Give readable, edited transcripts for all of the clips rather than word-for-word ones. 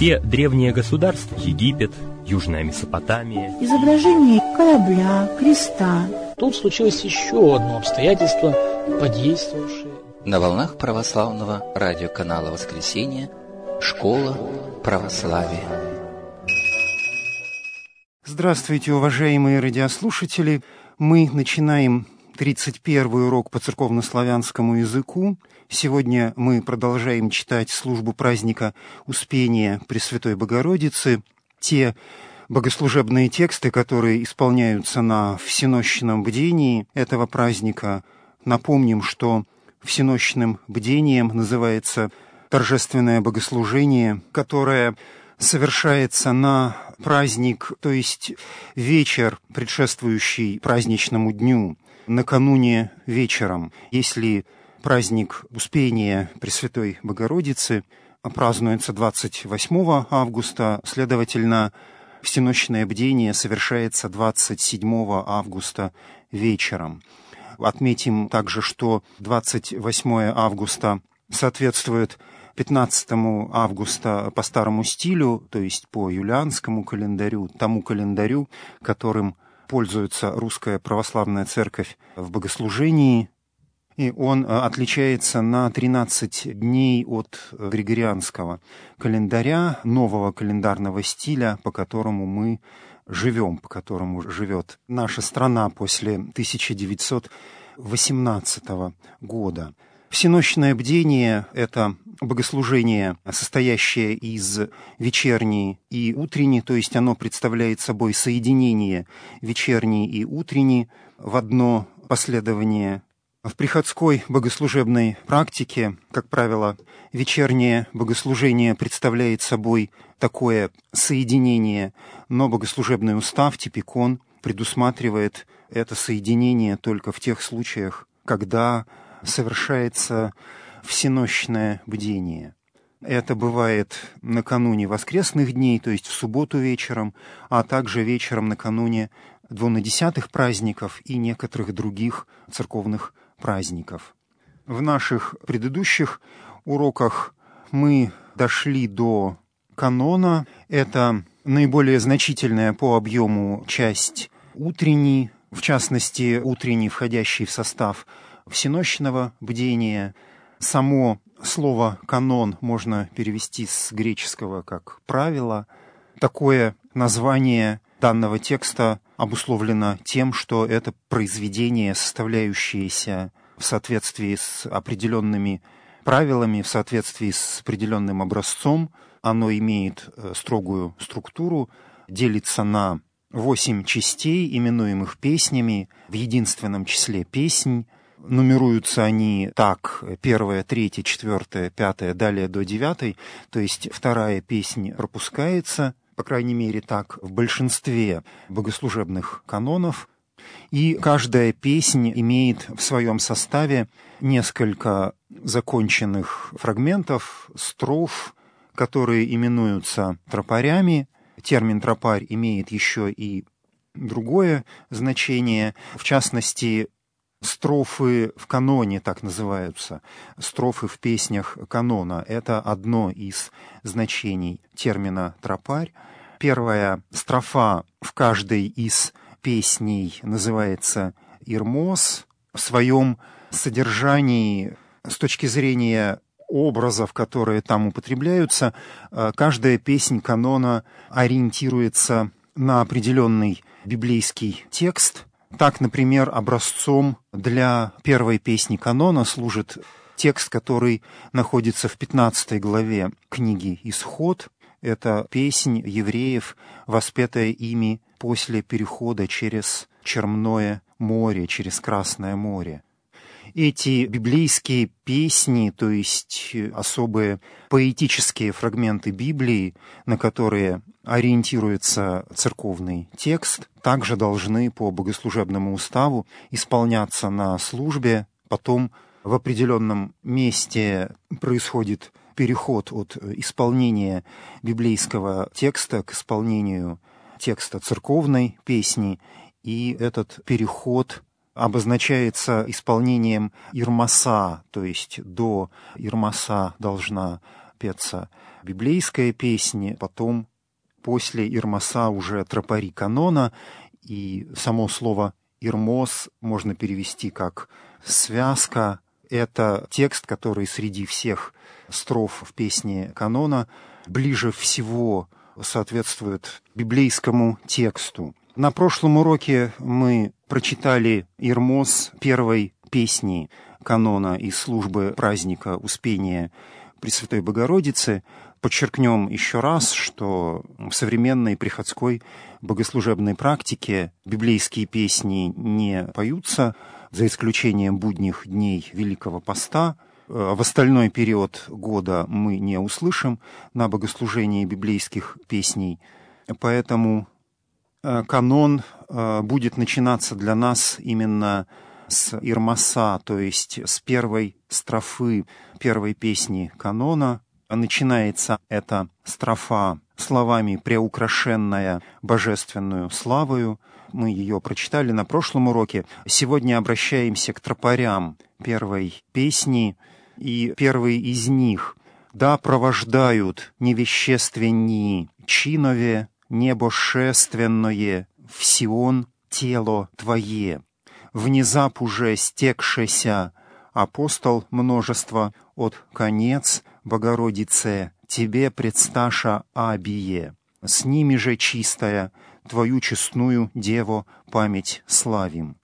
Все древние государства — Египет, Южная Месопотамия. Изображение корабля, креста. Тут случилось еще одно обстоятельство, подействовавшее. На волнах православного радиоканала «Воскресенье» «Школа православия». Здравствуйте, уважаемые радиослушатели! Мы начинаем 31-й урок по церковнославянскому языку. Сегодня мы продолжаем читать службу праздника Успения Пресвятой Богородицы, те богослужебные тексты, которые исполняются на всенощном бдении этого праздника. Напомним, что всенощным бдением называется торжественное богослужение, которое совершается на праздник, то есть вечер, предшествующий праздничному дню, накануне вечером. Если праздник Успения Пресвятой Богородицы празднуется 28 августа, следовательно, всенощное бдение совершается 27 августа вечером. Отметим также, что 28 августа соответствует 15 августа по старому стилю, то есть по юлианскому календарю, тому календарю, которым пользуется Русская Православная Церковь в богослужении. И он отличается на 13 дней от григорианского календаря, нового календарного стиля, по которому мы живем, по которому живет наша страна после 1918 года. Всенощное бдение – это богослужение, состоящее из вечерней и утренней, то есть оно представляет собой соединение вечерней и утренней в одно последование. В приходской богослужебной практике, как правило, вечернее богослужение представляет собой такое соединение, но богослужебный устав, типикон, предусматривает это соединение только в тех случаях, когда совершается всенощное бдение. Это бывает накануне воскресных дней, то есть в субботу вечером, а также вечером накануне двунадесятых праздников и некоторых других церковных праздников. В наших предыдущих уроках мы дошли до канона. Это наиболее значительная по объему часть утренней, в частности, утренний, входящий в состав всенощного бдения. Само слово «канон» можно перевести с греческого как «правило». Такое название данного текста обусловлено тем, что это произведение, составляющееся в соответствии с определенными правилами, в соответствии с определенным образцом. Оно имеет строгую структуру, делится на 8 частей, именуемых песнями, в единственном числе песнь. Нумеруются они так: 1, 3, 4, 5, далее до 9, то есть вторая песнь пропускается, по крайней мере так, в большинстве богослужебных канонов. И каждая песнь имеет в своем составе несколько законченных фрагментов, строф, которые именуются тропарями. Термин «тропарь» имеет еще и другое значение, в частности, строфы в каноне так называются, строфы в песнях канона. Это одно из значений термина «тропарь». Первая строфа в каждой из песней называется «ирмос». В своем содержании, с точки зрения образов, которые там употребляются, каждая песнь канона ориентируется на определенный библейский текст. Так, например, образцом для первой песни канона служит текст, который находится в 15 главе книги «Исход». Это песнь евреев, воспетая ими после перехода через Черное море, через Красное море. Эти библейские песни, то есть особые поэтические фрагменты Библии, на которые ориентируется церковный текст, также должны по богослужебному уставу исполняться на службе. Потом в определенном месте происходит переход от исполнения библейского текста к исполнению текста церковной песни, и этот переход обозначается исполнением ирмоса, то есть до ирмоса должна петься библейская песня, потом после Ирмоса уже тропари канона, и само слово «ирмос» можно перевести как «связка». Это текст, который среди всех строф в песне канона ближе всего соответствует библейскому тексту. На прошлом уроке мы прочитали Ирмос первой песни канона из службы праздника Успения Пресвятой Богородицы. Подчеркнем еще раз, что в современной приходской богослужебной практике библейские песни не поются, за исключением будних дней Великого Поста. В остальной период года мы не услышим на богослужении библейских песней, поэтому канон будет начинаться для нас именно с Ирмоса, то есть с первой строфы первой песни канона. Начинается эта строфа словами «преукрашенная божественную славою». Мы ее прочитали на прошлом уроке. Сегодня обращаемся к тропарям первой песни, и первый из них: «Да провождают невещественнии чинове небошественное в Сион тело Твое. Внезап уже стекшеся апостол множество от конец Богородице Тебе предсташа абие. С ними же чистая Твою честную Деву память славим».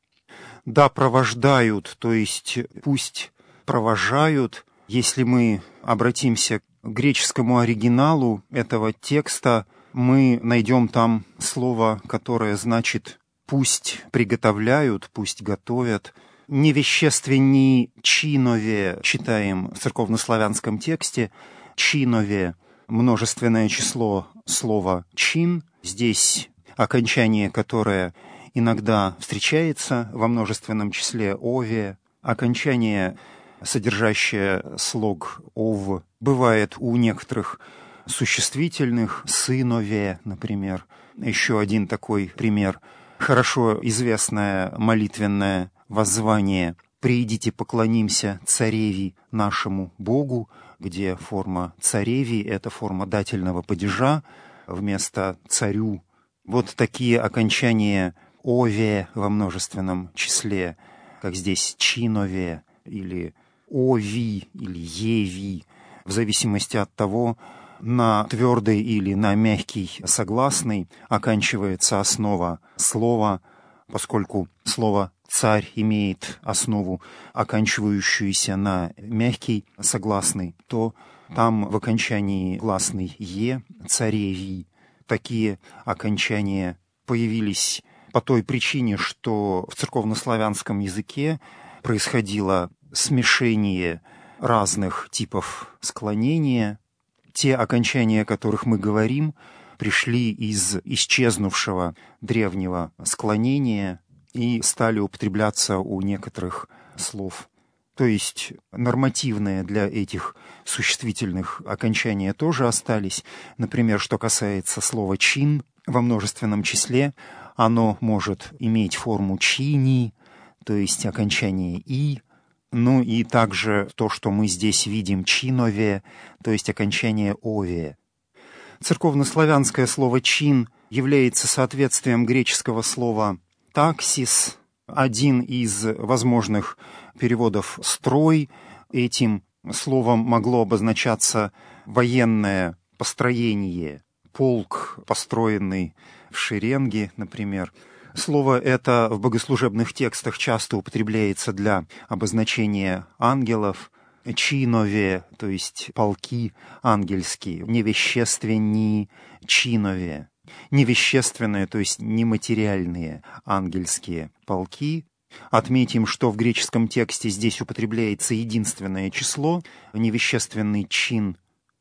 Да провождают, то есть пусть провожают. Если мы обратимся к греческому оригиналу этого текста, мы найдем там слово, которое значит «пусть приготовляют», «пусть готовят». «Невещественни чинове» читаем в церковнославянском тексте. «Чинове» — множественное число слова «чин». Здесь окончание, которое иногда встречается во множественном числе «ове». Окончание, содержащее слог «ов», бывает у некоторых существительных, «сынове», например. Еще один такой пример. Хорошо известное молитвенное воззвание «Приидите, поклонимся цареви нашему Богу», где форма цареви — это форма дательного падежа вместо «царю». Вот такие окончания «ове» во множественном числе, как здесь «чинове» или «ови» или «еви», в зависимости от того, на твердый или на мягкий согласный оканчивается основа слова, поскольку слово «царь» имеет основу, оканчивающуюся на мягкий согласный, то там в окончании гласный «е», «цареви». Такие окончания появились по той причине, что в церковнославянском языке происходило смешение разных типов склонения. Те окончания, о которых мы говорим, пришли из исчезнувшего древнего склонения и стали употребляться у некоторых слов. То есть нормативные для этих существительных окончания тоже остались. Например, что касается слова «чин» во множественном числе, оно может иметь форму «чини», то есть окончание «и». Ну и также то, что мы здесь видим «чинове», то есть окончание «ове». Церковнославянское слово «чин» является соответствием греческого слова «таксис». Один из возможных переводов «строй». Этим словом могло обозначаться военное построение, полк, построенный в шеренге, например. Слово это в богослужебных текстах часто употребляется для обозначения ангелов. Чинове, то есть полки ангельские, невещественни чинове. Невещественные, то есть нематериальные ангельские полки. Отметим, что в греческом тексте здесь употребляется единственное число, невещественный чин.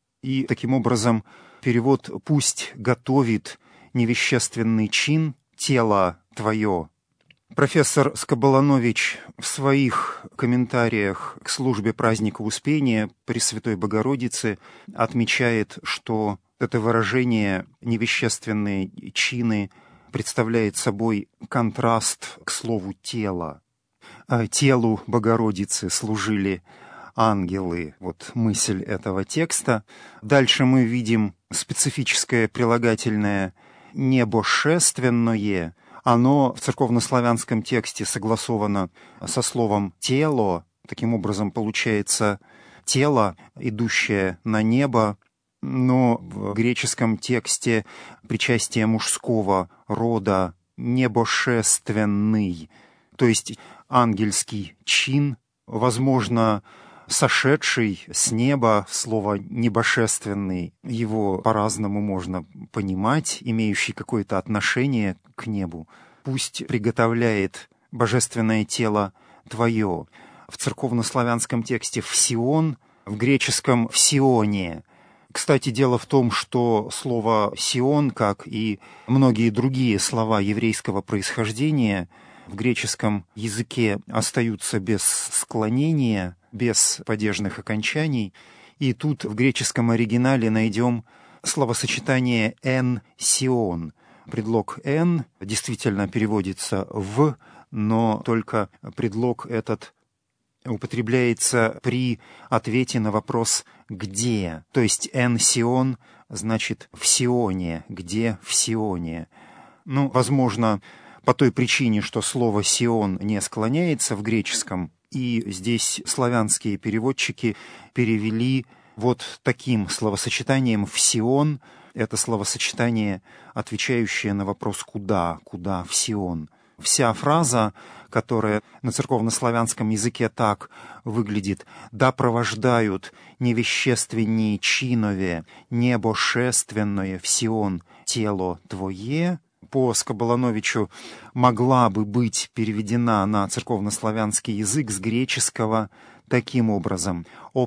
И таким образом перевод «пусть готовит невещественный чин тело твое». Профессор Скоболанович в своих комментариях к службе праздника Успения Пресвятой Богородицы отмечает, что это выражение «невещественные чины» представляет собой контраст к слову «тело». Телу Богородицы служили ангелы. Вот мысль этого текста. Дальше мы видим специфическое прилагательное «небошественное». Оно в церковнославянском тексте согласовано со словом «тело». Таким образом, получается тело, идущее на небо, но в греческом тексте причастие мужского рода «небошественный», то есть ангельский чин, возможно, сошедший с неба. Слово «небошественный», его по-разному можно понимать, имеющий какое-то отношение к небу. «Пусть приготовляет божественное тело твое». В церковнославянском тексте «всион», в греческом «всионе». Кстати, дело в том, что слово «сион», как и многие другие слова еврейского происхождения, в греческом языке остаются без склонения, без падежных окончаний. И тут в греческом оригинале найдем словосочетание «эн сион». Предлог «эн» действительно переводится «в», но только предлог этот употребляется при ответе на вопрос «где?». То есть «эн сион» значит «в Сионе», «где в Сионе». Возможно, по той причине, что слово «сион» не склоняется в греческом, и здесь славянские переводчики перевели вот таким словосочетанием «в Сион». Это словосочетание, отвечающее на вопрос «куда?», «куда в Сион?». Вся фраза, которая на церковнославянском языке так выглядит: «Да провождают невещественнее чинове, небошественное в Сион тело твое», по Скоболоновичу могла бы быть переведена на церковнославянский язык с греческого таким образом: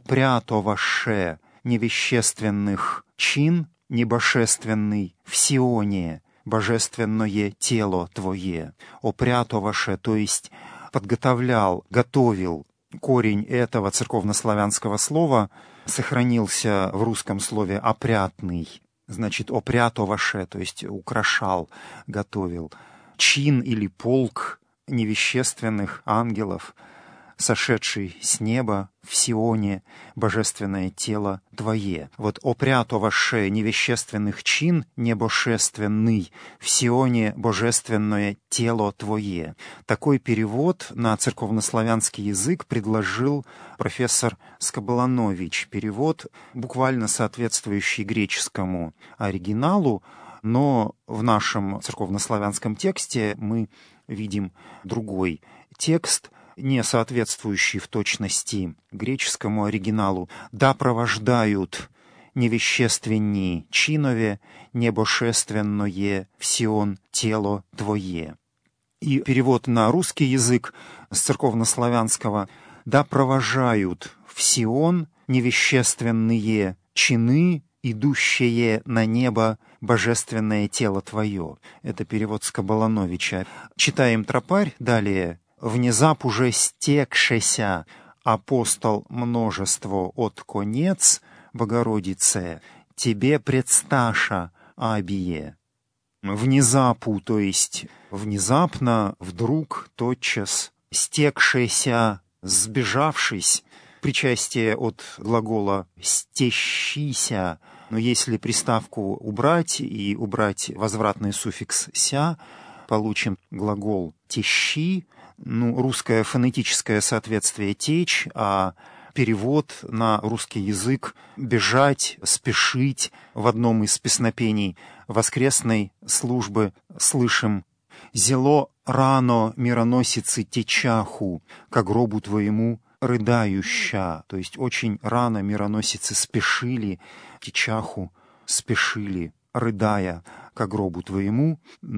«Опрятоваше невещественных чин, небошественный в Сионе, божественное тело твое». «Опрятоваше», то есть подготовлял, готовил. Корень этого церковнославянского слова сохранился в русском слове «опрятный». Значит, «опрятоваше», то есть украшал, готовил. Чин или полк невещественных ангелов, сошедший с неба в Сионе, божественное тело твое. Вот «опрятоваше невещественных чин, небошественный в Сионе, божественное тело твое». Такой перевод на церковнославянский язык предложил профессор Скоболонович. Перевод буквально соответствующий греческому оригиналу, но в нашем церковнославянском тексте мы видим другой текст, не соответствующий в точности греческому оригиналу. «Да провождают невещественни чинове, небошественное в Сион тело твое». И перевод на русский язык с церковнославянского: «Да провожают в Сион невещественные чины, идущие на небо божественное тело твое». Это перевод Скоболоновича. Читаем тропарь далее. «Внезап уже стекшеся апостол множество от конец Богородице, тебе предсташа абие». Внезапу, то есть внезапно, вдруг, тотчас, стекшеся, сбежавшись, причастие от глагола «стещися», но если приставку убрать и убрать возвратный суффикс «ся», получим глагол «тещи». Русское фонетическое соответствие «течь», а перевод на русский язык «бежать», «спешить». В одном из песнопений воскресной службы слышим: «Зело рано мироносицы течаху, ко гробу твоему рыдающа». То есть очень рано мироносицы спешили, течаху спешили, рыдая, ко гробу твоему.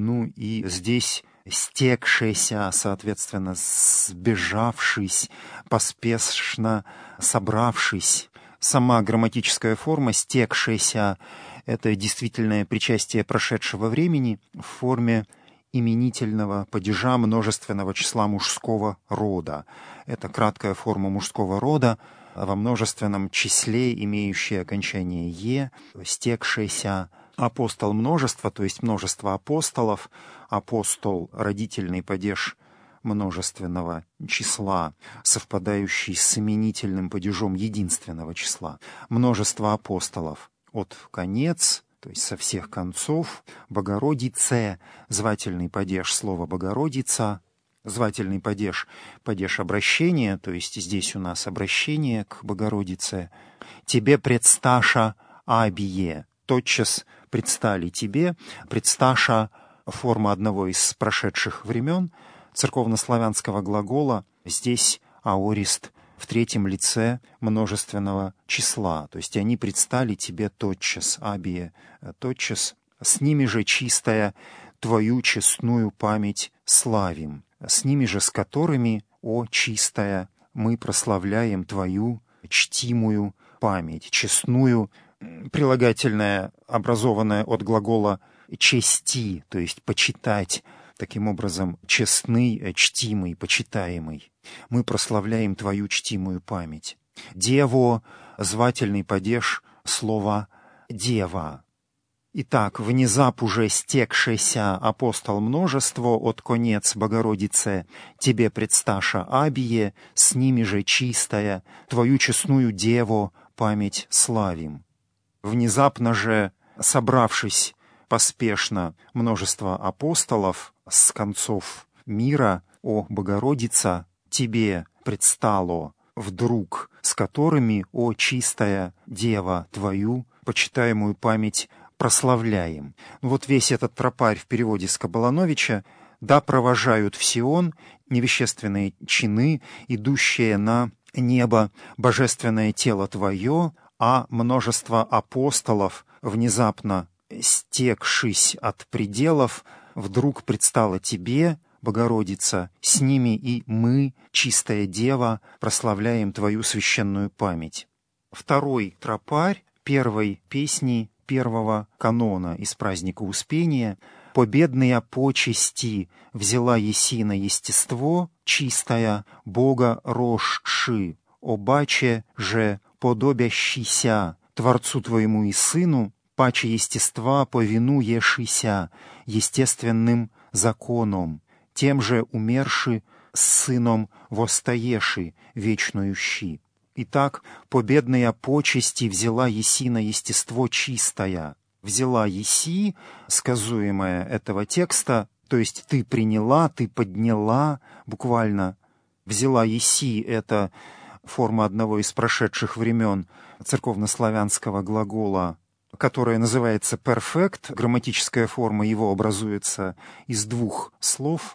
И здесь стекшеся, соответственно, сбежавшись, поспешно собравшись. Сама грамматическая форма «стекшеся» — это действительное причастие прошедшего времени в форме именительного падежа множественного числа мужского рода. Это краткая форма мужского рода во множественном числе, имеющая окончание «е», «стекшеся». Апостол множества, то есть множество апостолов. Апостол — родительный падеж множественного числа, совпадающий с именительным падежом единственного числа. Множество апостолов от конец, то есть со всех концов, Богородице, звательный падеж слова Богородица, звательный падеж, падеж обращения, то есть здесь у нас обращение к Богородице, тебе предсташа абие, тотчас предстали тебе, предсташа форма одного из прошедших времен церковнославянского глагола, здесь аорист в третьем лице множественного числа, то есть они предстали тебе тотчас, абие, тотчас, с ними же чистая твою честную память славим, с ними же с которыми, о чистая, мы прославляем твою чтимую память, честную, прилагательное, образованное от глагола чести, то есть почитать, таким образом, честный, чтимый, почитаемый. Мы прославляем твою чтимую память. Дево, звательный падеж слова дева. Итак, внезап уже стекшеся апостол множество от конец Богородице, тебе предсташа абие, с ними же чистая, твою честную деву память славим. Внезапно же, собравшись поспешно множество апостолов с концов мира, о Богородица, тебе предстало вдруг, с которыми, о чистая дева, твою почитаемую память прославляем. Вот весь этот тропарь в переводе с Кабалановича: «Да провожают в Сион невещественные чины, идущие на небо, божественное тело твое, а множество апостолов, внезапно стекшись от пределов, вдруг предстало тебе, Богородица, с ними и мы, чистая дева, прославляем твою священную память». Второй тропарь первой песни первого канона из праздника Успения: «Победная почести взяла еси на естество, чистая Бога рожши, обаче же подобящийся Творцу твоему и Сыну, паче естества повинуешися естественным законом, тем же умерши с Сыном восстаеши вечную щи». Итак, победная почести взяла еси на естество чистая. Взяла еси, сказуемое этого текста, то есть ты приняла, ты подняла, буквально. Взяла еси — это форма одного из прошедших времен церковнославянского глагола, которая называется перфект. Грамматическая форма его образуется из двух слов.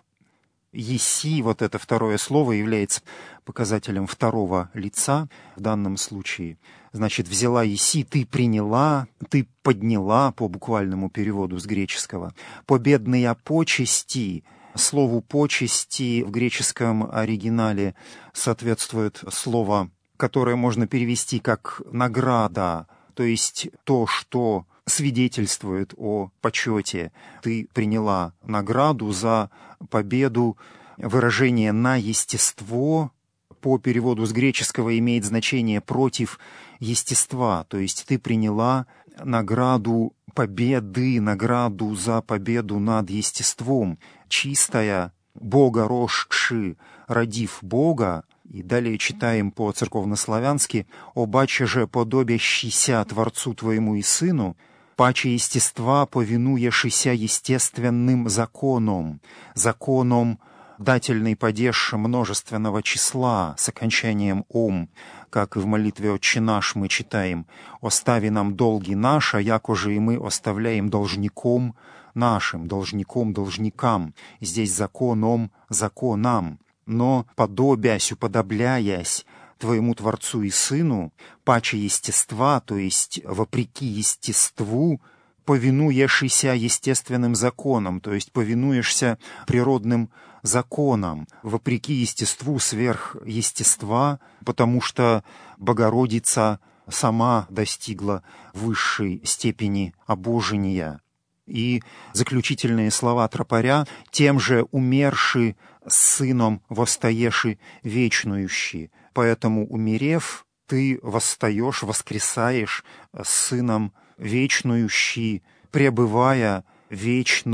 «Еси», вот это второе слово, является показателем второго лица в данном случае. Значит, взяла еси, ты приняла, ты подняла, по буквальному переводу с греческого. Победные почести. Слову «почести» в греческом оригинале соответствует слово, которое можно перевести как «награда», то есть то, что свидетельствует о почете. Ты приняла награду за победу. Выражение «на естество» по переводу с греческого имеет значение «против естества», то есть ты приняла награду победы, награду за победу над естеством. Чистая Бога рожши, родив Бога. И далее читаем по-церковнославянски: «Обаче же подобящийся Творцу твоему и Сыну, паче естества повинуешися естественным законом». Законом дательный падеж множественного числа с окончанием «ом», как и в молитве «Отче наш» мы читаем: «Остави нам долги наши, якоже и мы оставляем должником нашим», должником, должникам. Здесь законом, законам. «Но подобясь, уподобляясь твоему Творцу и Сыну, паче естества», то есть вопреки естеству, повинуешься естественным законам, то есть повинуешься природным законам, вопреки естеству, сверх естества, потому что Богородица сама достигла высшей степени обожения. И заключительные слова тропаря: «Тем же умерши с Сыном восстаеши вечнующи». Поэтому, умерев, ты восстаешь, воскресаешь с Сыном вечнующий, пребывая вечно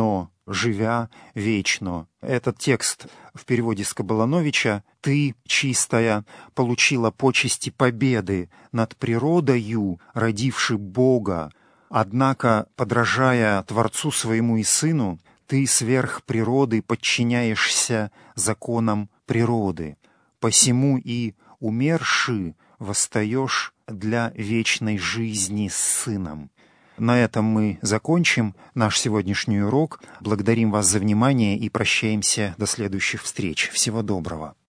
живя вечно». Этот текст в переводе с Кабалановича: «Ты, чистая, получила почести победы над природою, родивши Бога. Однако, подражая Творцу своему и Сыну, ты сверх природы подчиняешься законам природы. Посему и умерши восстаешь для вечной жизни с Сыном». На этом мы закончим наш сегодняшний урок. Благодарим вас за внимание и прощаемся до следующих встреч. Всего доброго.